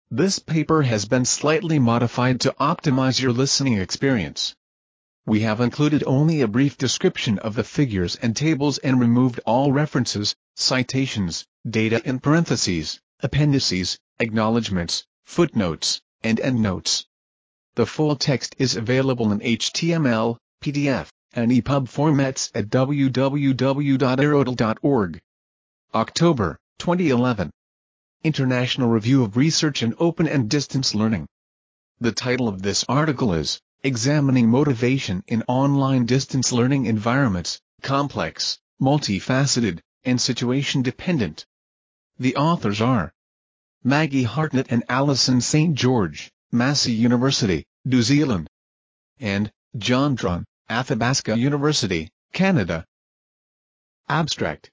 This paper has been slightly modified to optimize your listening experience. We have included only a brief description of the figures and tables and removed all references, citations, data in parentheses, appendices, acknowledgments, footnotes, and endnotes. The full text is available in HTML, PDF, and EPUB formats at www.aerodl.org. October 2011. International Review of Research in Open and Distance Learning. The title of this article is Examining Motivation in Online Distance Learning Environments, Complex, Multifaceted, and Situation-Dependent. The authors are Maggie Hartnett and Alison St. George, Massey University, New Zealand, and John Dron, Athabasca University, Canada. Abstract.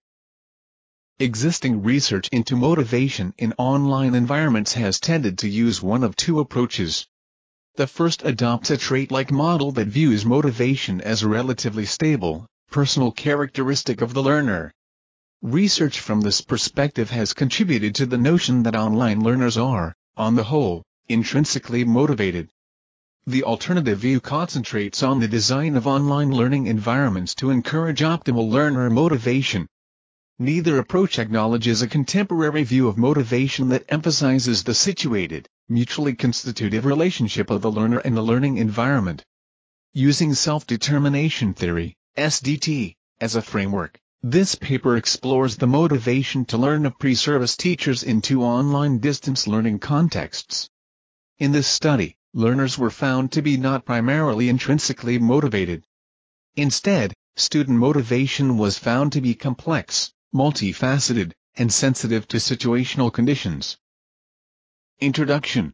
Existing research into motivation in online environments has tended to use one of two approaches. The first adopts a trait-like model that views motivation as a relatively stable, personal characteristic of the learner. Research from this perspective has contributed to the notion that online learners are, on the whole, intrinsically motivated. The alternative view concentrates on the design of online learning environments to encourage optimal learner motivation. Neither approach acknowledges a contemporary view of motivation that emphasizes the situated, mutually constitutive relationship of the learner and the learning environment. Using self-determination theory, SDT, as a framework, this paper explores the motivation to learn of pre-service teachers in two online distance learning contexts. In this study, learners were found to be not primarily intrinsically motivated. Instead, student motivation was found to be complex, multifaceted, and sensitive to situational conditions. Introduction.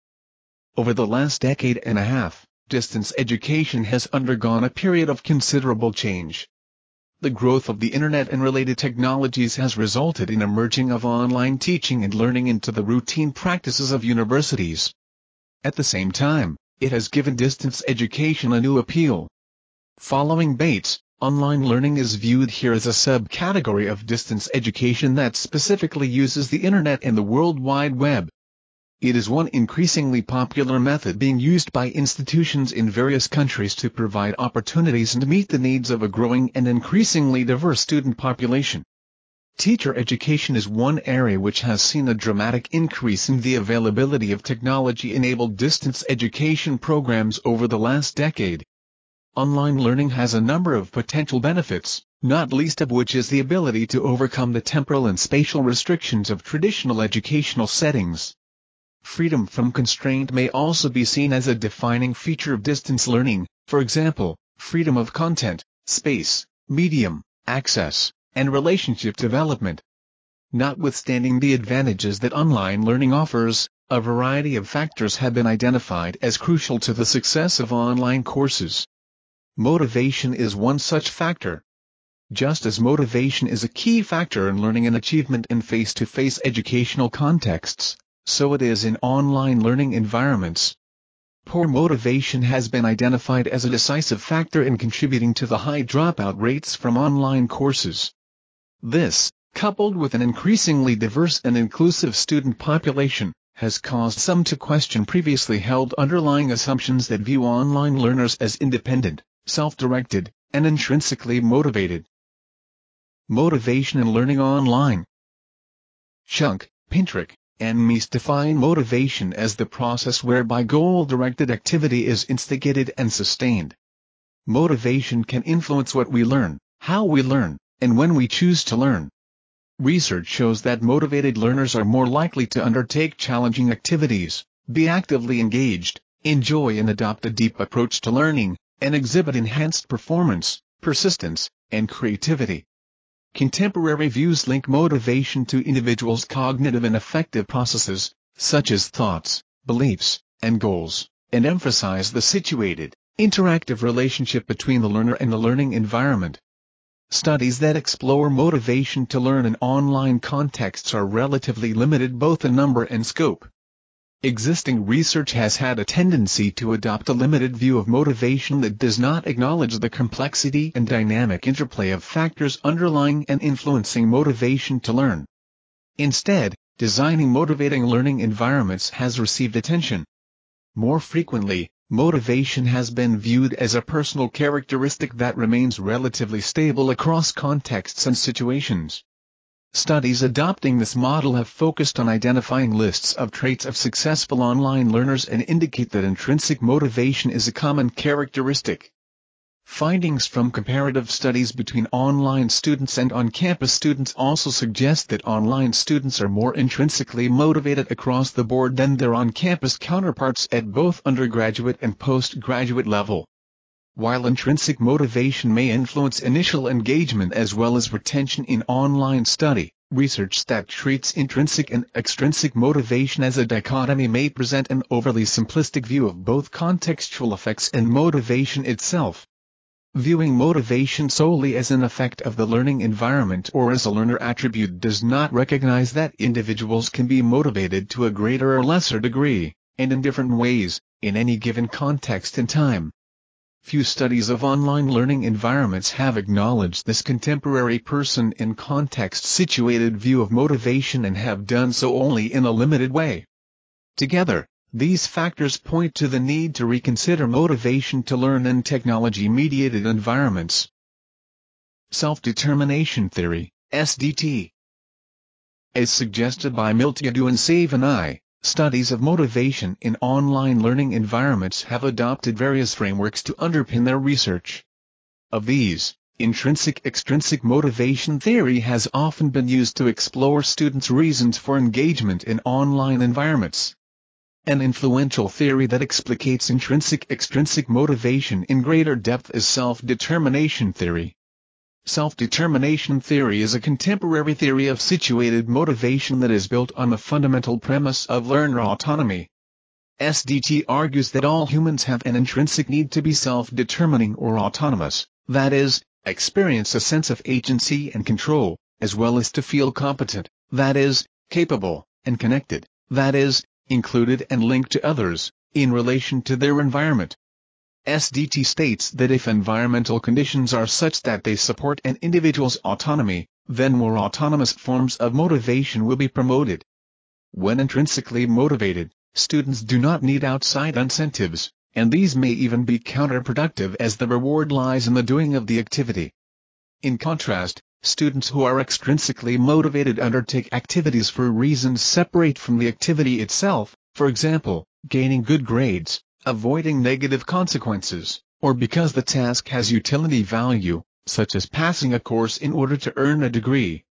Over the last decade and a half, distance education has undergone a period of considerable change. The growth of the Internet and related technologies has resulted in a merging of online teaching and learning into the routine practices of universities. At the same time, it has given distance education a new appeal. Following Bates, online learning is viewed here as a subcategory of distance education that specifically uses the Internet and the World Wide Web. It is one increasingly popular method being used by institutions in various countries to provide opportunities and meet the needs of a growing and increasingly diverse student population. Teacher education is one area which has seen a dramatic increase in the availability of technology-enabled distance education programs over the last decade. Online learning has a number of potential benefits, not least of which is the ability to overcome the temporal and spatial restrictions of traditional educational settings. Freedom from constraint may also be seen as a defining feature of distance learning, for example, freedom of content, space, medium, access, and relationship development. Notwithstanding the advantages that online learning offers, a variety of factors have been identified as crucial to the success of online courses. Motivation is one such factor. Just as motivation is a key factor in learning and achievement in face-to-face educational contexts, so it is in online learning environments. Poor motivation has been identified as a decisive factor in contributing to the high dropout rates from online courses. This, coupled with an increasingly diverse and inclusive student population, has caused some to question previously held underlying assumptions that view online learners as independent, self-directed, and intrinsically motivated. Motivation in learning online. Schunk, Pintrick, and Meese define motivation as the process whereby goal-directed activity is instigated and sustained. Motivation can influence what we learn, how we learn, and when we choose to learn. Research shows that motivated learners are more likely to undertake challenging activities, be actively engaged, enjoy and adopt a deep approach to learning, and exhibit enhanced performance, persistence, and creativity. Contemporary views link motivation to individuals' cognitive and affective processes, such as thoughts, beliefs, and goals, and emphasize the situated, interactive relationship between the learner and the learning environment. Studies that explore motivation to learn in online contexts are relatively limited both in number and scope. Existing research has had a tendency to adopt a limited view of motivation that does not acknowledge the complexity and dynamic interplay of factors underlying and influencing motivation to learn. Instead, designing motivating learning environments has received attention. More frequently, motivation has been viewed as a personal characteristic that remains relatively stable across contexts and situations. Studies adopting this model have focused on identifying lists of traits of successful online learners and indicate that intrinsic motivation is a common characteristic. Findings from comparative studies between online students and on-campus students also suggest that online students are more intrinsically motivated across the board than their on-campus counterparts at both undergraduate and postgraduate level. While intrinsic motivation may influence initial engagement as well as retention in online study, research that treats intrinsic and extrinsic motivation as a dichotomy may present an overly simplistic view of both contextual effects and motivation itself. Viewing motivation solely as an effect of the learning environment or as a learner attribute does not recognize that individuals can be motivated to a greater or lesser degree, and in different ways, in any given context and time. Few studies of online learning environments have acknowledged this contemporary person in context situated view of motivation and have done so only in a limited way. Together, these factors point to the need to reconsider motivation to learn in technology-mediated environments. Self-determination theory, SDT. As suggested by Miltiadou and Savinai, studies of motivation in online learning environments have adopted various frameworks to underpin their research. Of these, intrinsic-extrinsic motivation theory has often been used to explore students' reasons for engagement in online environments. An influential theory that explicates intrinsic-extrinsic motivation in greater depth is self-determination theory. Self-determination theory is a contemporary theory of situated motivation that is built on the fundamental premise of learner autonomy. SDT argues that all humans have an intrinsic need to be self-determining or autonomous, that is, experience a sense of agency and control, as well as to feel competent, that is, capable, and connected, that is, included and linked to others, in relation to their environment. SDT states that if environmental conditions are such that they support an individual's autonomy, then more autonomous forms of motivation will be promoted. When intrinsically motivated, students do not need outside incentives, and these may even be counterproductive as the reward lies in the doing of the activity. In contrast, students who are extrinsically motivated undertake activities for reasons separate from the activity itself, for example, gaining good grades, avoiding negative consequences, or because the task has utility value, such as passing a course in order to earn a degree.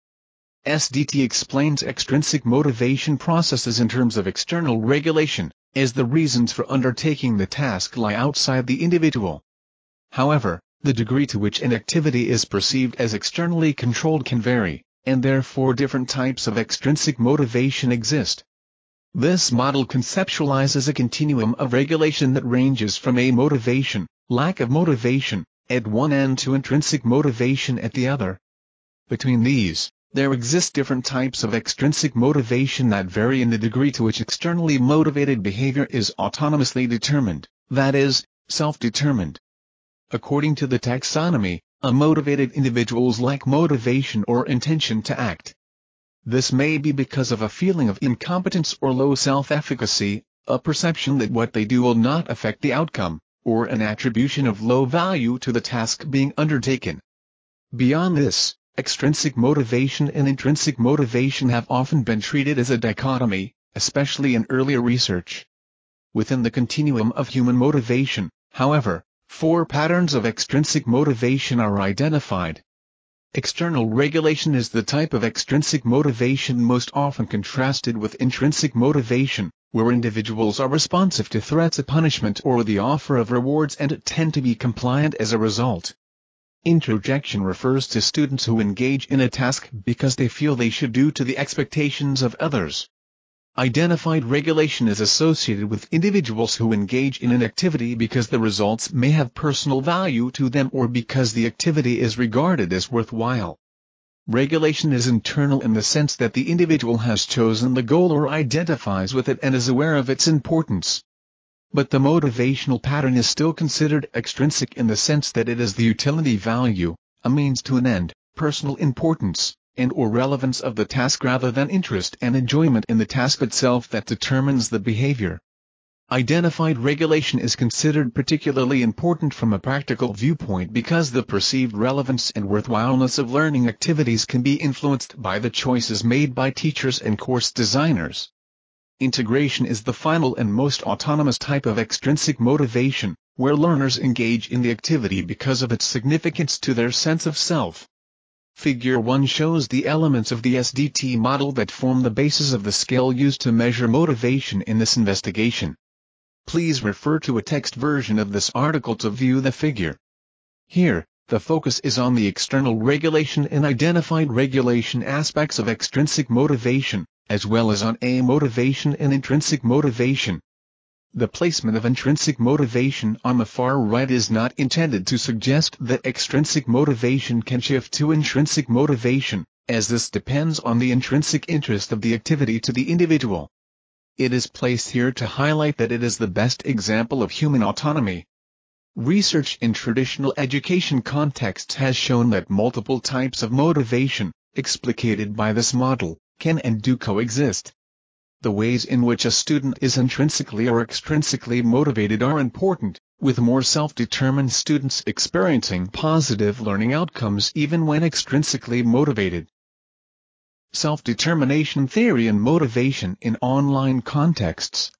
SDT explains extrinsic motivation processes in terms of external regulation, as the reasons for undertaking the task lie outside the individual. However, the degree to which an activity is perceived as externally controlled can vary, and therefore different types of extrinsic motivation exist. This model conceptualizes a continuum of regulation that ranges from amotivation, lack of motivation, at one end to intrinsic motivation at the other. Between these, there exist different types of extrinsic motivation that vary in the degree to which externally motivated behavior is autonomously determined, that is, self-determined. According to the taxonomy, unmotivated individuals lack motivation or intention to act. This may be because of a feeling of incompetence or low self-efficacy, a perception that what they do will not affect the outcome, or an attribution of low value to the task being undertaken. Beyond this, extrinsic motivation and intrinsic motivation have often been treated as a dichotomy, especially in earlier research. Within the continuum of human motivation, however, 4 patterns of extrinsic motivation are identified. External regulation is the type of extrinsic motivation most often contrasted with intrinsic motivation, where individuals are responsive to threats of punishment or the offer of rewards and tend to be compliant as a result. Introjection refers to students who engage in a task because they feel they should due to the expectations of others. Identified regulation is associated with individuals who engage in an activity because the results may have personal value to them or because the activity is regarded as worthwhile. Regulation is internal in the sense that the individual has chosen the goal or identifies with it and is aware of its importance. But the motivational pattern is still considered extrinsic in the sense that it is the utility value, a means to an end, personal importance, and/or relevance of the task rather than interest and enjoyment in the task itself that determines the behavior. Identified regulation is considered particularly important from a practical viewpoint because the perceived relevance and worthwhileness of learning activities can be influenced by the choices made by teachers and course designers. Integration is the final and most autonomous type of extrinsic motivation, where learners engage in the activity because of its significance to their sense of self. Figure 1 shows the elements of the SDT model that form the basis of the scale used to measure motivation in this investigation. Please refer to a text version of this article to view the figure. Here, the focus is on the external regulation and identified regulation aspects of extrinsic motivation, as well as on amotivation and intrinsic motivation. The placement of intrinsic motivation on the far right is not intended to suggest that extrinsic motivation can shift to intrinsic motivation, as this depends on the intrinsic interest of the activity to the individual. It is placed here to highlight that it is the best example of human autonomy. Research in traditional education contexts has shown that multiple types of motivation, explicated by this model, can and do coexist. The ways in which a student is intrinsically or extrinsically motivated are important, with more self-determined students experiencing positive learning outcomes even when extrinsically motivated. Self-determination theory and motivation in online contexts.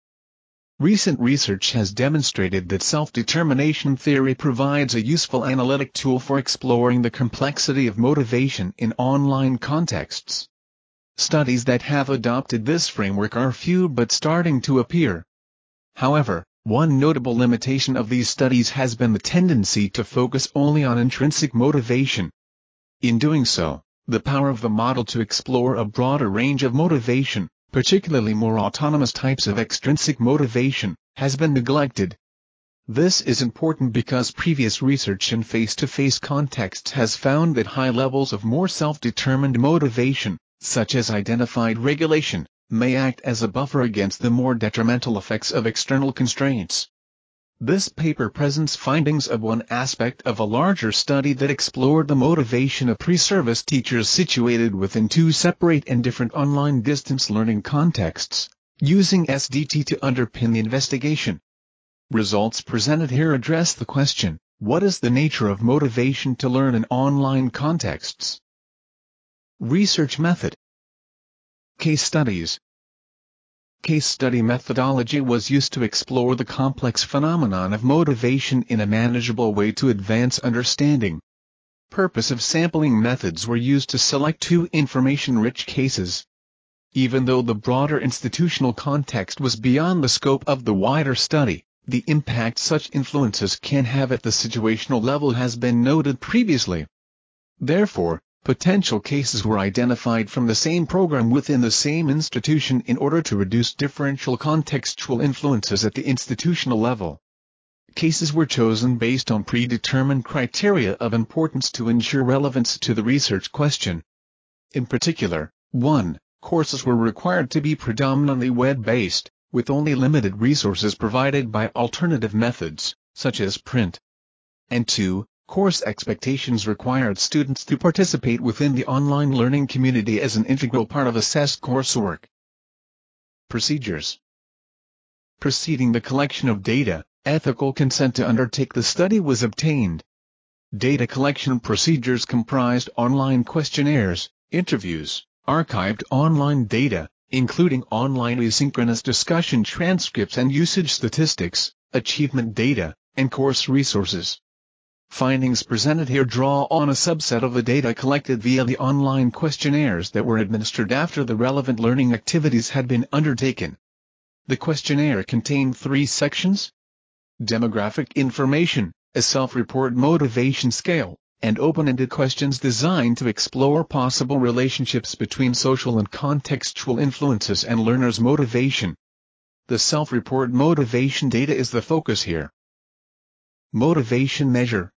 Recent research has demonstrated that self-determination theory provides a useful analytic tool for exploring the complexity of motivation in online contexts. Studies that have adopted this framework are few but starting to appear. However, one notable limitation of these studies has been the tendency to focus only on intrinsic motivation. In doing so, the power of the model to explore a broader range of motivation, particularly more autonomous types of extrinsic motivation, has been neglected. This is important because previous research in face-to-face contexts has found that high levels of more self-determined motivation, such as identified regulation, may act as a buffer against the more detrimental effects of external constraints. This paper presents findings of one aspect of a larger study that explored the motivation of pre-service teachers situated within two separate and different online distance learning contexts, using SDT to underpin the investigation. Results presented here address the question, what is the nature of motivation to learn in online contexts? Research method. Case studies. Case study methodology was used to explore the complex phenomenon of motivation in a manageable way to advance understanding. Purpose of sampling methods were used to select two information-rich cases. Even though the broader institutional context was beyond the scope of the wider study, the impact such influences can have at the situational level has been noted previously. Therefore, potential cases were identified from the same program within the same institution in order to reduce differential contextual influences at the institutional level. Cases were chosen based on predetermined criteria of importance to ensure relevance to the research question. In particular, 1. Courses were required to be predominantly web-based, with only limited resources provided by alternative methods, such as print. And 2. Course expectations required students to participate within the online learning community as an integral part of assessed coursework. Procedures. Preceding the collection of data, ethical consent to undertake the study was obtained. Data collection procedures comprised online questionnaires, interviews, archived online data, including online asynchronous discussion transcripts and usage statistics, achievement data, and course resources. Findings presented here draw on a subset of the data collected via the online questionnaires that were administered after the relevant learning activities had been undertaken. The questionnaire contained 3 sections: demographic information, a self-report motivation scale, and open-ended questions designed to explore possible relationships between social and contextual influences and learners' motivation. The self-report motivation data is the focus here. Motivation measure.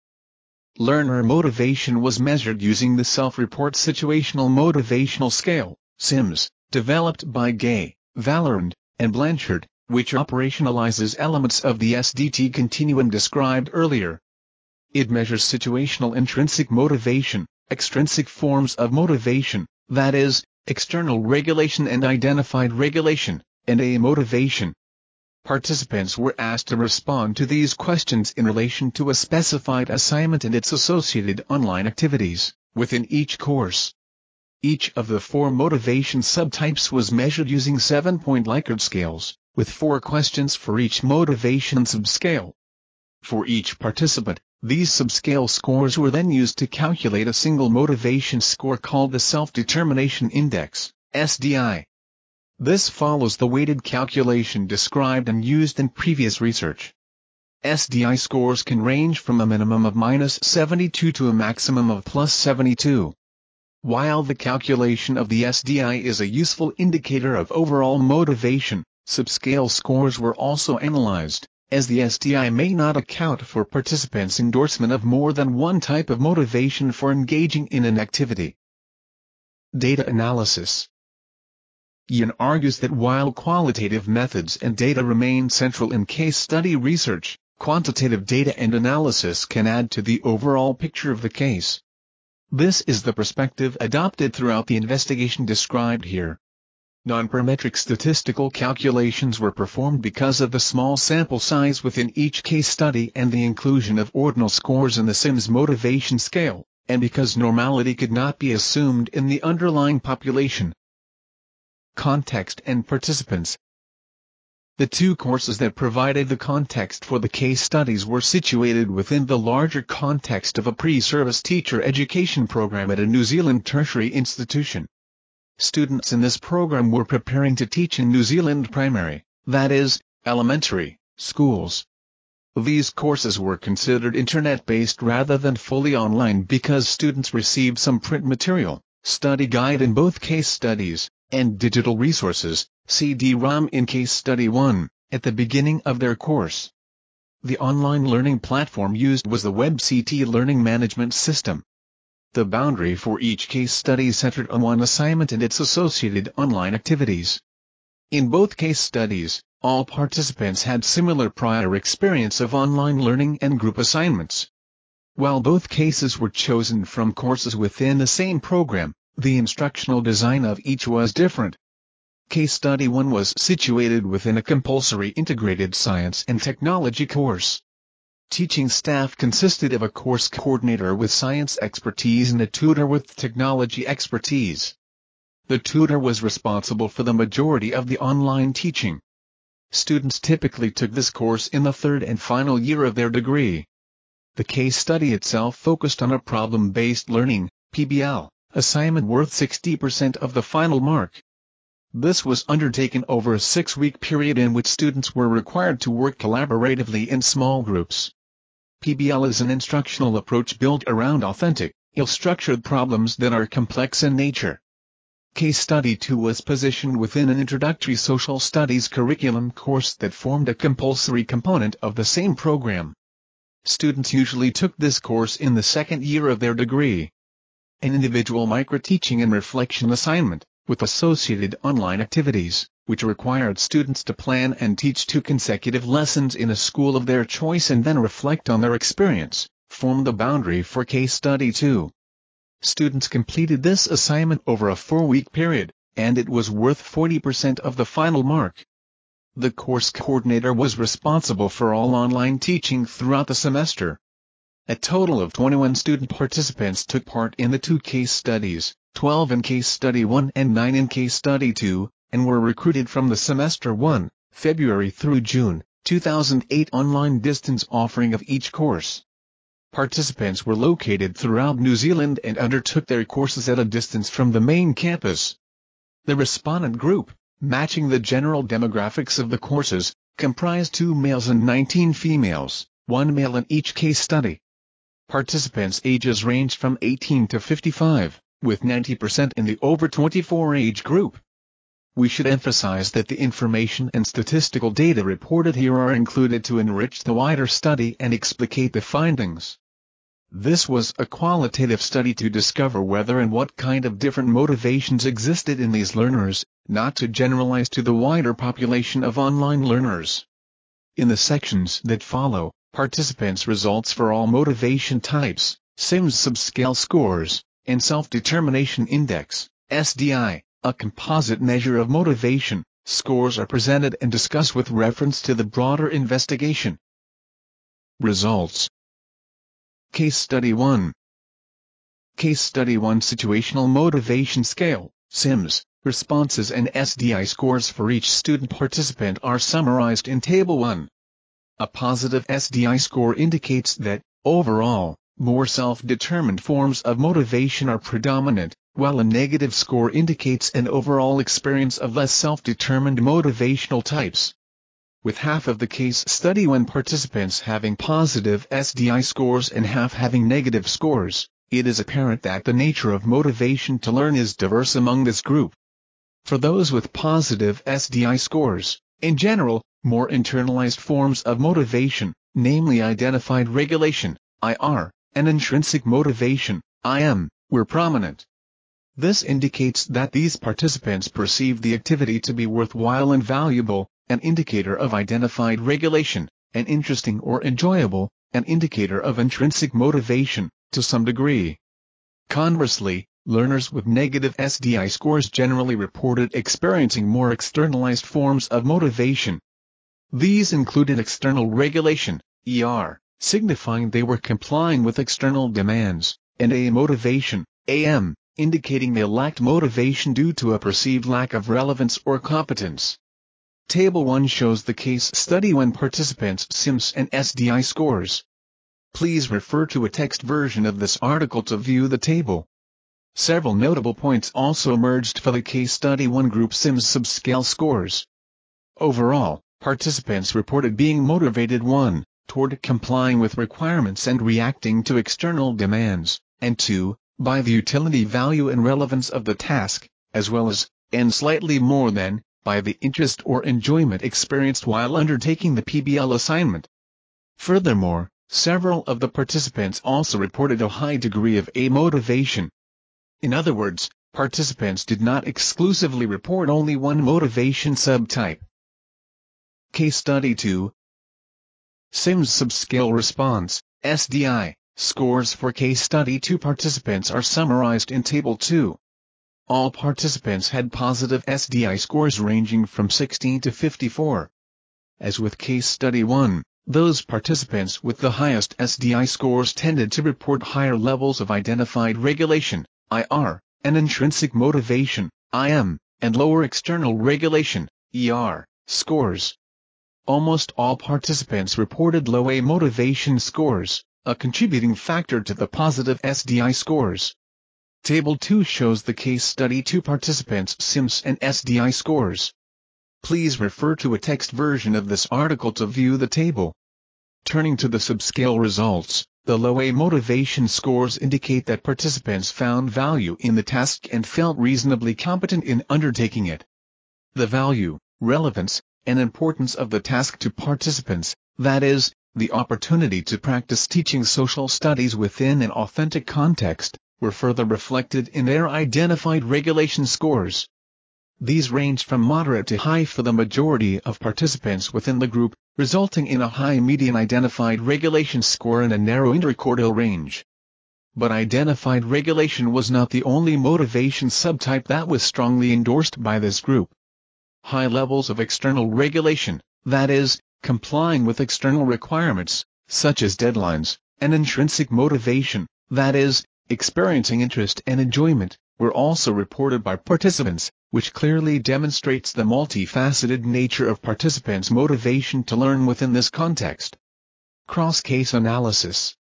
Learner motivation was measured using the Self-Report Situational Motivational Scale, SIMS, developed by Gay, Valorand, and Blanchard, which operationalizes elements of the SDT continuum described earlier. It measures situational intrinsic motivation, extrinsic forms of motivation, that is, external regulation and identified regulation, and amotivation. Participants were asked to respond to these questions in relation to a specified assignment and its associated online activities within each course. Each of the 4 motivation subtypes was measured using 7-point Likert scales, with 4 questions for each motivation subscale. For each participant, these subscale scores were then used to calculate a single motivation score called the Self-Determination Index, SDI. This follows the weighted calculation described and used in previous research. SDI scores can range from a minimum of -72 to a maximum of +72. While the calculation of the SDI is a useful indicator of overall motivation, subscale scores were also analyzed, as the SDI may not account for participants' endorsement of more than one type of motivation for engaging in an activity. Data analysis. Yin argues that while qualitative methods and data remain central in case study research, quantitative data and analysis can add to the overall picture of the case. This is the perspective adopted throughout the investigation described here. Non-parametric statistical calculations were performed because of the small sample size within each case study and the inclusion of ordinal scores in the Sims motivation scale, and because normality could not be assumed in the underlying population. Context and participants. The 2 courses that provided the context for the case studies were situated within the larger context of a pre-service teacher education program at a New Zealand tertiary institution. Students in this program were preparing to teach in New Zealand primary, that is, elementary, schools. These courses were considered internet-based rather than fully online because students received some print material, study guide in both case studies, and digital resources, CD-ROM in Case Study 1, at the beginning of their course. The online learning platform used was the WebCT Learning Management System. The boundary for each case study centered on one assignment and its associated online activities. In both case studies, all participants had similar prior experience of online learning and group assignments. While both cases were chosen from courses within the same program, the instructional design of each was different. Case Study 1 was situated within a compulsory integrated science and technology course. Teaching staff consisted of a course coordinator with science expertise and a tutor with technology expertise. The tutor was responsible for the majority of the online teaching. Students typically took this course in the 3rd and final year of their degree. The case study itself focused on a problem-based learning, PBL, assignment worth 60% of the final mark. This was undertaken over a 6-week period in which students were required to work collaboratively in small groups. PBL is an instructional approach built around authentic, ill-structured problems that are complex in nature. Case Study 2 was positioned within an introductory social studies curriculum course that formed a compulsory component of the same program. Students usually took this course in the 2nd year of their degree. An individual micro-teaching and reflection assignment, with associated online activities, which required students to plan and teach 2 consecutive lessons in a school of their choice and then reflect on their experience, formed the boundary for Case Study 2. Students completed this assignment over a 4-week period, and it was worth 40% of the final mark. The course coordinator was responsible for all online teaching throughout the semester. A total of 21 student participants took part in the 2 case studies, 12 in Case Study 1 and 9 in Case Study 2, and were recruited from the Semester 1, February through June, 2008 online distance offering of each course. Participants were located throughout New Zealand and undertook their courses at a distance from the main campus. The respondent group, matching the general demographics of the courses, comprised 2 males and 19 females, 1 male in each case study. Participants' ages ranged from 18 to 55, with 90% in the over 24 age group. We should emphasize that the information and statistical data reported here are included to enrich the wider study and explicate the findings. This was a qualitative study to discover whether and what kind of different motivations existed in these learners, not to generalize to the wider population of online learners. In the sections that follow, participants' results for all motivation types, Sims subscale scores, and Self-Determination Index, SDI, a composite measure of motivation. Scores are presented and discussed with reference to the broader investigation. Results. Case Study 1. Case Study 1 Situational Motivation Scale, SIMS, responses and SDI scores for each student participant are summarized in Table 1. A positive SDI score indicates that, overall, more self-determined forms of motivation are predominant, while a negative score indicates an overall experience of less self-determined motivational types. With half of the case study 1 participants having positive SDI scores and half having negative scores, it is apparent that the nature of motivation to learn is diverse among this group. For those with positive SDI scores, in general, more internalized forms of motivation, namely identified regulation, IR, and intrinsic motivation, IM, were prominent. This indicates that these participants perceive the activity to be worthwhile and valuable, an indicator of identified regulation, and interesting or enjoyable, an indicator of intrinsic motivation, to some degree. Conversely, learners with negative SDI scores generally reported experiencing more externalized forms of motivation. These included external regulation, ER, signifying they were complying with external demands, and amotivation, AM, indicating they lacked motivation due to a perceived lack of relevance or competence. Table 1 shows the case study 1 participants' SIMS and SDI scores. Please refer to a text version of this article to view the table. Several notable points also emerged for the case study 1 group SIMS subscale scores. Overall, participants reported being motivated 1, toward complying with requirements and reacting to external demands, and 2, by the utility value and relevance of the task, as well as, and slightly more than, by the interest or enjoyment experienced while undertaking the PBL assignment. Furthermore, several of the participants also reported a high degree of amotivation. In other words, participants did not exclusively report only one motivation subtype. Case Study 2. SIMS Subscale Response, SDI, scores for Case Study 2 participants are summarized in Table 2. All participants had positive SDI scores ranging from 16 to 54. As with Case Study 1, those participants with the highest SDI scores tended to report higher levels of identified regulation, IR, and intrinsic motivation, IM, and lower external regulation, ER, scores. Almost all participants reported low amotivation scores, a contributing factor to the positive SDI scores. Table 2 shows the Case Study 2 participants' SIMS and SDI scores. Please refer to a text version of this article to view the table. Turning to the subscale results, the low amotivation scores indicate that participants found value in the task and felt reasonably competent in undertaking it. The value, relevance, and importance of the task to participants, that is, the opportunity to practice teaching social studies within an authentic context, were further reflected in their identified regulation scores. These ranged from moderate to high for the majority of participants within the group, resulting in a high median identified regulation score and a narrow interquartile range. But identified regulation was not the only motivation subtype that was strongly endorsed by this group. High levels of external regulation, that is, complying with external requirements, such as deadlines, and intrinsic motivation, that is, experiencing interest and enjoyment, were also reported by participants, which clearly demonstrates the multifaceted nature of participants' motivation to learn within this context. Cross-case analysis.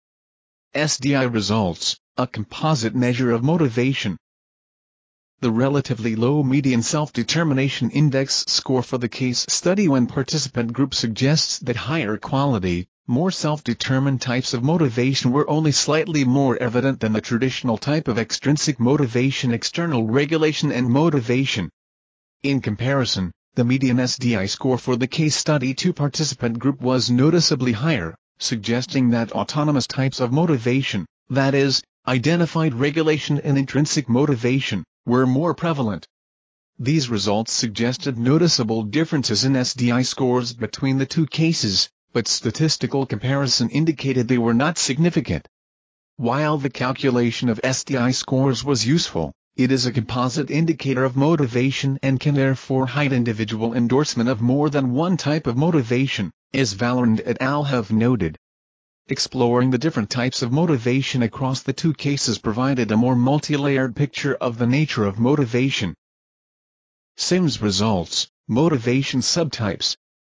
SDI results, a composite measure of motivation. The relatively low median self-determination index score for the case study 1 participant group suggests that higher quality, more self-determined types of motivation were only slightly more evident than the traditional type of extrinsic motivation, external regulation and motivation. In comparison, the median SDI score for the case study 2 participant group was noticeably higher, suggesting that autonomous types of motivation, that is, identified regulation and intrinsic motivation, were more prevalent. These results suggested noticeable differences in SDI scores between the two cases, but statistical comparison indicated they were not significant. While the calculation of STI scores was useful, it is a composite indicator of motivation and can therefore hide individual endorsement of more than one type of motivation, as Valorand et al. Have noted. Exploring the different types of motivation across the two cases provided a more multi-layered picture of the nature of motivation. Sims results, motivation subtypes.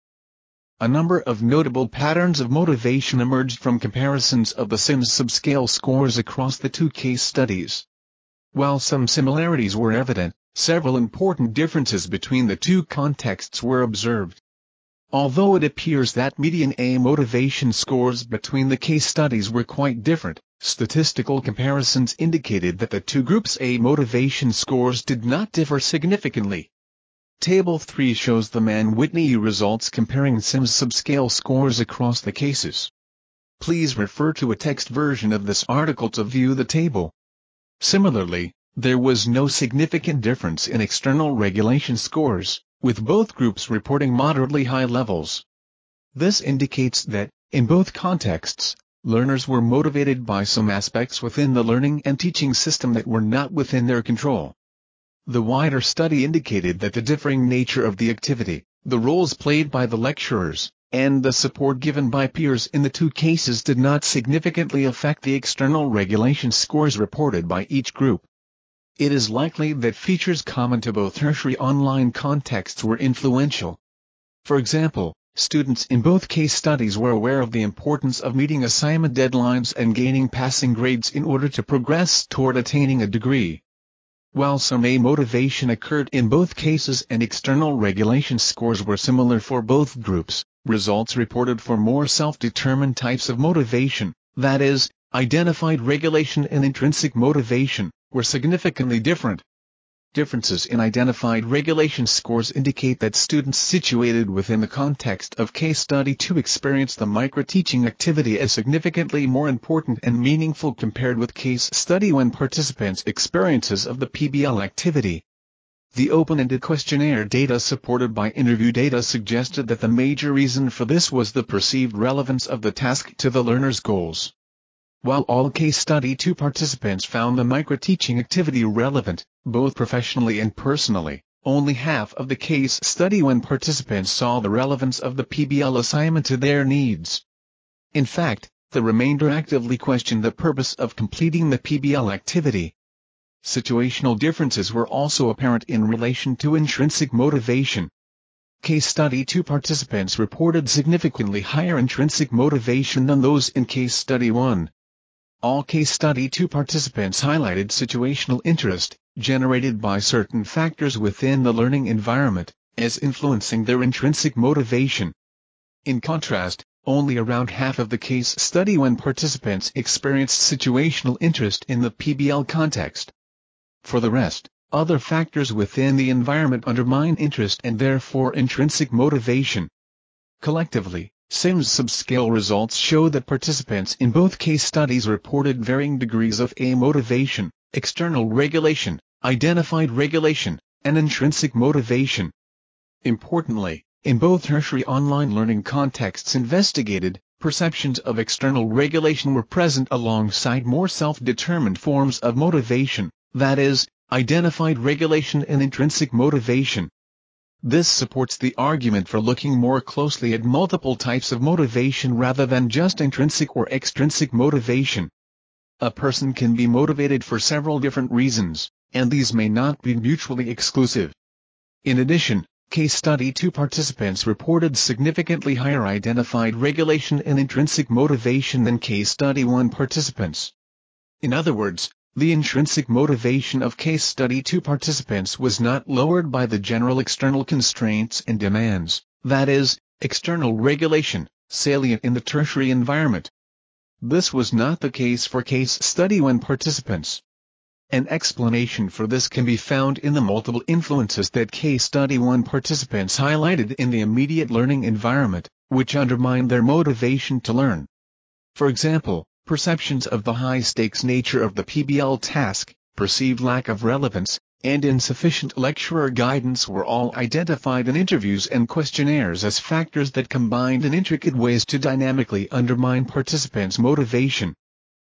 A number of notable patterns of motivation emerged from comparisons of the Sims subscale scores across the two case studies. While some similarities were evident, several important differences between the two contexts were observed. Although it appears that median A motivation scores between the case studies were quite different, statistical comparisons indicated that the two groups' A motivation scores did not differ significantly. Table 3 shows the Mann-Whitney results comparing Sims subscale scores across the cases. Please refer to a text version of this article to view the table. Similarly, there was no significant difference in external regulation scores, with both groups reporting moderately high levels. This indicates that, in both contexts, learners were motivated by some aspects within the learning and teaching system that were not within their control. The wider study indicated that the differing nature of the activity, the roles played by the lecturers, and the support given by peers in the two cases did not significantly affect the external regulation scores reported by each group. It is likely that features common to both tertiary online contexts were influential. For example, students in both case studies were aware of the importance of meeting assignment deadlines and gaining passing grades in order to progress toward attaining a degree. While some A motivation occurred in both cases and external regulation scores were similar for both groups, results reported for more self-determined types of motivation, that is, identified regulation and intrinsic motivation, were significantly different. Differences in identified regulation scores indicate that students situated within the context of Case Study 2 experience the micro-teaching activity as significantly more important and meaningful compared with Case Study 1 participants' experiences of the PBL activity. The open-ended questionnaire data supported by interview data suggested that the major reason for this was the perceived relevance of the task to the learner's goals. While all Case Study 2 participants found the micro-teaching activity relevant, both professionally and personally, only half of the Case Study 1 participants saw the relevance of the PBL assignment to their needs. In fact, the remainder actively questioned the purpose of completing the PBL activity. Situational differences were also apparent in relation to intrinsic motivation. Case Study 2 participants reported significantly higher intrinsic motivation than those in Case Study 1. All Case Study 2 participants highlighted situational interest, generated by certain factors within the learning environment, as influencing their intrinsic motivation. In contrast, only around half of the Case Study 1 participants experienced situational interest in the PBL context. For the rest, other factors within the environment undermine interest and therefore intrinsic motivation. Collectively, Sims subscale results show that participants in both case studies reported varying degrees of A motivation, external regulation, identified regulation, and intrinsic motivation. Importantly, in both tertiary online learning contexts investigated, perceptions of external regulation were present alongside more self-determined forms of motivation, that is, identified regulation and intrinsic motivation. This supports the argument for looking more closely at multiple types of motivation rather than just intrinsic or extrinsic motivation. A person can be motivated for several different reasons, and these may not be mutually exclusive. In addition, Case Study 2 participants reported significantly higher identified regulation and intrinsic motivation than Case Study 1 participants. In other words, the intrinsic motivation of Case Study 2 participants was not lowered by the general external constraints and demands, that is, external regulation, salient in the tertiary environment. This was not the case for Case Study 1 participants. An explanation for this can be found in the multiple influences that Case Study 1 participants highlighted in the immediate learning environment, which undermine their motivation to learn. For example, perceptions of the high-stakes nature of the PBL task, perceived lack of relevance, and insufficient lecturer guidance were all identified in interviews and questionnaires as factors that combined in intricate ways to dynamically undermine participants' motivation.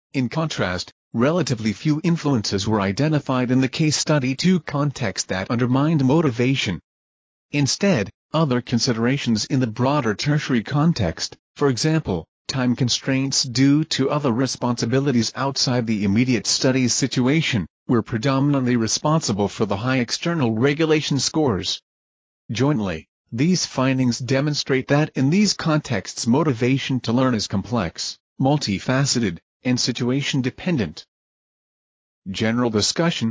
In contrast, relatively few influences were identified in the case study 2 context that undermined motivation. Instead, other considerations in the broader tertiary context, for example, time constraints due to other responsibilities outside the immediate study's situation, were predominantly responsible for the high external regulation scores. Jointly, these findings demonstrate that in these contexts motivation to learn is complex, multifaceted, and situation-dependent. General discussion.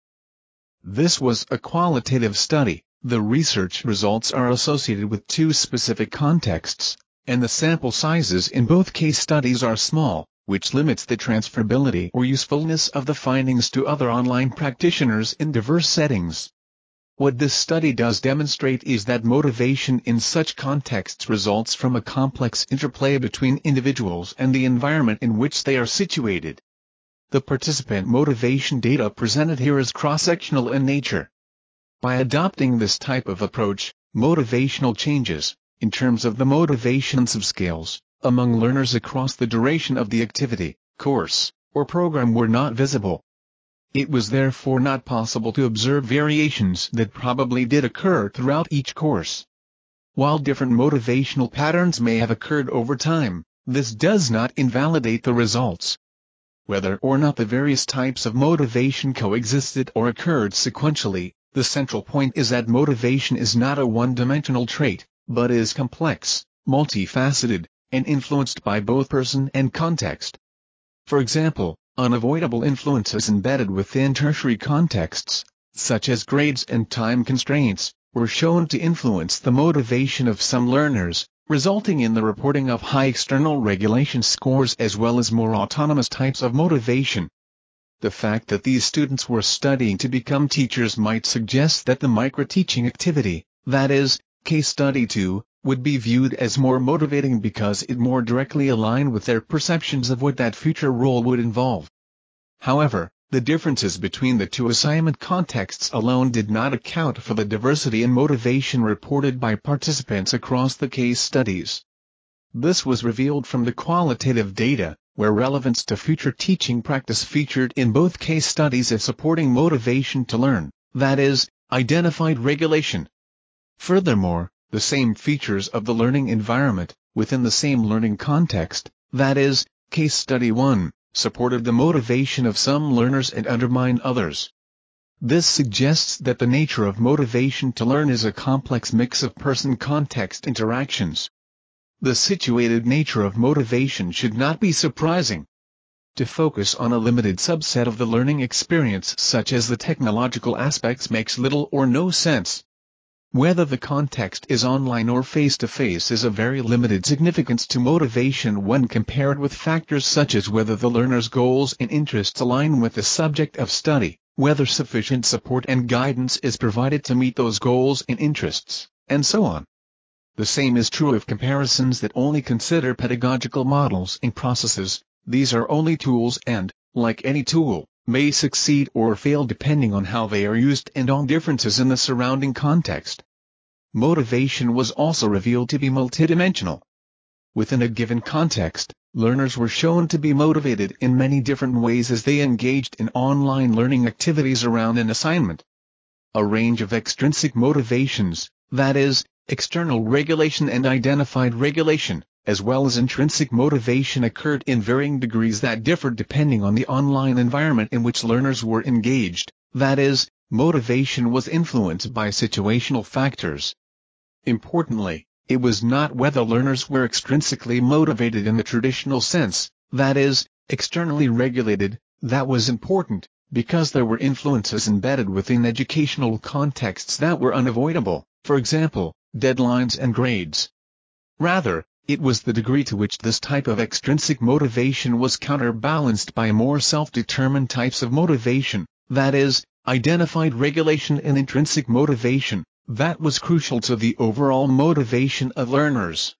This was a qualitative study. The research results are associated with 2 specific contexts, and the sample sizes in both case studies are small, which limits the transferability or usefulness of the findings to other online practitioners in diverse settings. What this study does demonstrate is that motivation in such contexts results from a complex interplay between individuals and the environment in which they are situated. The participant motivation data presented here is cross-sectional in nature. By adopting this type of approach, motivational changes, in terms of the motivation subscales, among learners across the duration of the activity, course, or program were not visible. It was therefore not possible to observe variations that probably did occur throughout each course. While different motivational patterns may have occurred over time, this does not invalidate the results. Whether or not the various types of motivation coexisted or occurred sequentially, the central point is that motivation is not a one-dimensional trait, but is complex, multifaceted, and influenced by both person and context. For example, unavoidable influences embedded within tertiary contexts, such as grades and time constraints, were shown to influence the motivation of some learners, resulting in the reporting of high external regulation scores as well as more autonomous types of motivation. The fact that these students were studying to become teachers might suggest that the micro-teaching activity, that is, case study 2, would be viewed as more motivating because it more directly aligned with their perceptions of what that future role would involve. However, the differences between the 2 assignment contexts alone did not account for the diversity in motivation reported by participants across the case studies. This was revealed from the qualitative data, where relevance to future teaching practice featured in both case studies as supporting motivation to learn, that is, identified regulation. Furthermore, the same features of the learning environment, within the same learning context, that is, case study 1, supported the motivation of some learners and undermined others. This suggests that the nature of motivation to learn is a complex mix of person-context interactions. The situated nature of motivation should not be surprising. To focus on a limited subset of the learning experience such as the technological aspects makes little or no sense. Whether the context is online or face-to-face is of very limited significance to motivation when compared with factors such as whether the learner's goals and interests align with the subject of study, whether sufficient support and guidance is provided to meet those goals and interests, and so on. The same is true of comparisons that only consider pedagogical models and processes. These are only tools and, like any tool, may succeed or fail depending on how they are used and on differences in the surrounding context. Motivation was also revealed to be multidimensional. Within a given context, learners were shown to be motivated in many different ways as they engaged in online learning activities around an assignment. A range of extrinsic motivations, that is, external regulation and identified regulation, as well as intrinsic motivation occurred in varying degrees that differed depending on the online environment in which learners were engaged, that is, motivation was influenced by situational factors. Importantly, it was not whether learners were extrinsically motivated in the traditional sense, that is, externally regulated, that was important, because there were influences embedded within educational contexts that were unavoidable, for example, deadlines and grades. Rather, it was the degree to which this type of extrinsic motivation was counterbalanced by more self-determined types of motivation, that is, identified regulation and intrinsic motivation, that was crucial to the overall motivation of learners.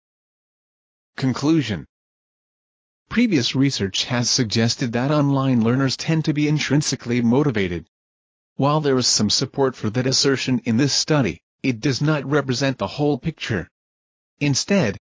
Conclusion. Previous research has suggested that online learners tend to be intrinsically motivated. While there is some support for that assertion in this study, it does not represent the whole picture. Instead,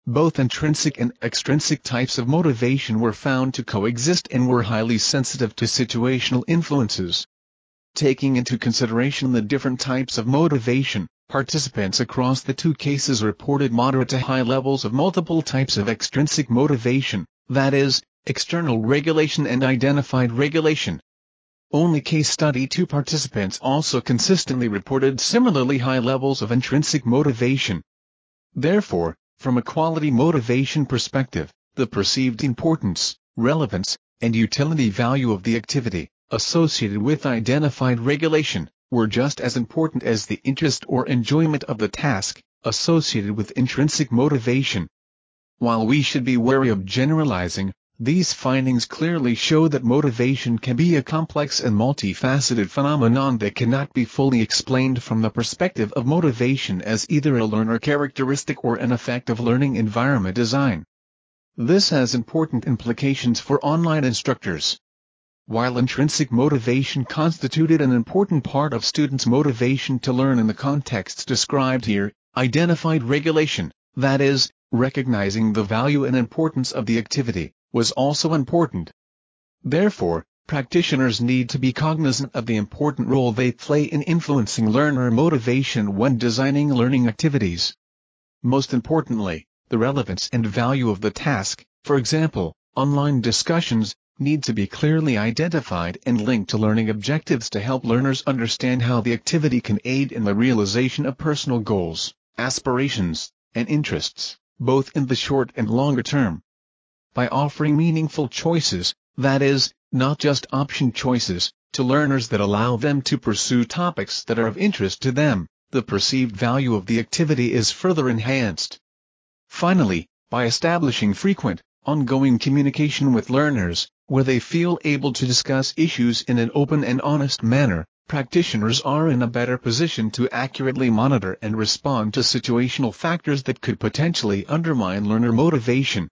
Both intrinsic and extrinsic types of motivation were found to coexist and were highly sensitive to situational influences. Taking into consideration the different types of motivation, participants across the two cases reported moderate to high levels of multiple types of extrinsic motivation, that is, external regulation and identified regulation. Only case study 2 participants also consistently reported similarly high levels of intrinsic motivation. Therefore, from a quality motivation perspective, the perceived importance, relevance, and utility value of the activity, associated with identified regulation, were just as important as the interest or enjoyment of the task, associated with intrinsic motivation. While we should be wary of generalizing, these findings clearly show that motivation can be a complex and multifaceted phenomenon that cannot be fully explained from the perspective of motivation as either a learner characteristic or an effect of learning environment design. This has important implications for online instructors. While intrinsic motivation constituted an important part of students' motivation to learn in the contexts described here, identified regulation, that is, recognizing the value and importance of the activity, was also important. Therefore, practitioners need to be cognizant of the important role they play in influencing learner motivation when designing learning activities. Most importantly, the relevance and value of the task, for example, online discussions, need to be clearly identified and linked to learning objectives to help learners understand how the activity can aid in the realization of personal goals, aspirations, and interests, both in the short and longer term. By offering meaningful choices, that is, not just option choices, to learners that allow them to pursue topics that are of interest to them, the perceived value of the activity is further enhanced. Finally, by establishing frequent, ongoing communication with learners, where they feel able to discuss issues in an open and honest manner, practitioners are in a better position to accurately monitor and respond to situational factors that could potentially undermine learner motivation.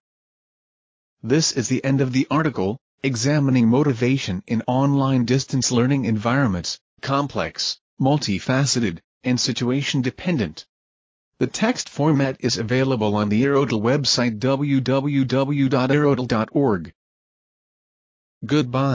This is the end of the article, Examining Motivation in Online Distance Learning Environments, Complex, Multifaceted, and Situation-Dependent. The text format is available on the Erodl website www.erodl.org. Goodbye.